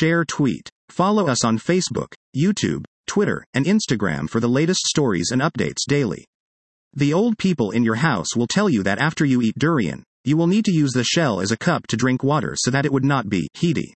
Share tweet. Follow us on Facebook, YouTube, Twitter, and Instagram for the latest stories and updates daily. The old people in your house will tell you that after you eat durian, you will need to use the shell as a cup to drink water so that it would not be heaty.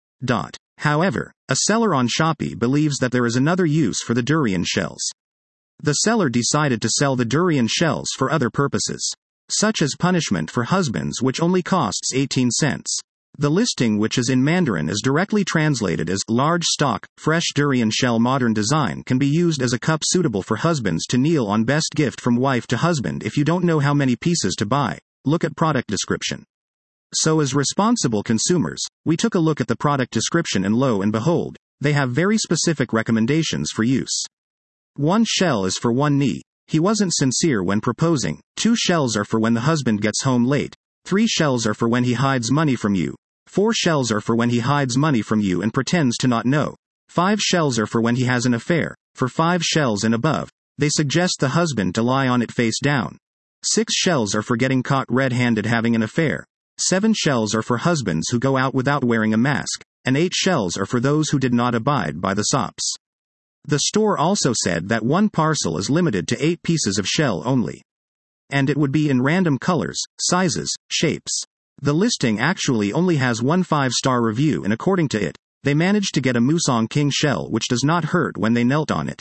However, a seller on Shopee believes that there is another use for the durian shells. The seller decided to sell the durian shells for other purposes, such as punishment for husbands, which only costs 18 cents. The listing, which is in Mandarin, is directly translated as large stock, fresh durian shell modern design, can be used as a cup suitable for husbands to kneel on. Best gift from wife to husband. If you don't know how many pieces to buy, look at product description. So as responsible consumers, we took a look at the product description and lo and behold, they have very specific recommendations for use. 1 shell is for one knee. He wasn't sincere when proposing. 2 shells are for when the husband gets home late. 3 shells are for when he hides money from you. 4 shells are for when he hides money from you and pretends to not know. 5 shells are for when he has an affair. For 5 shells and above, they suggest the husband to lie on it face down. 6 shells are for getting caught red-handed having an affair. 7 shells are for husbands who go out without wearing a mask. And 8 shells are for those who did not abide by the SOPs. The store also said that one parcel is limited to 8 pieces of shell only. And it would be in random colors, sizes, shapes. The listing actually only has 1 5-star review, and according to it, they managed to get a Musang King shell which does not hurt when they knelt on it.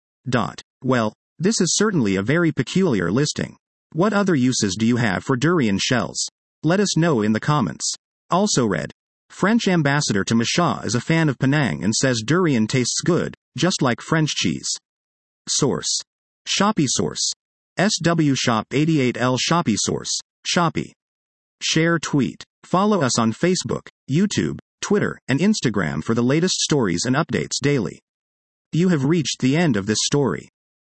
Well, this is certainly a very peculiar listing. What other uses do you have for durian shells? Let us know in the comments. Also read, French ambassador to Masha is a fan of Penang and says durian tastes good, just like French cheese. Source. Shopee source. SW Shop 88L Shopee source. Shopee. Share tweet. Follow us on Facebook, YouTube, Twitter, and Instagram for the latest stories and updates daily. You have reached the end of this story.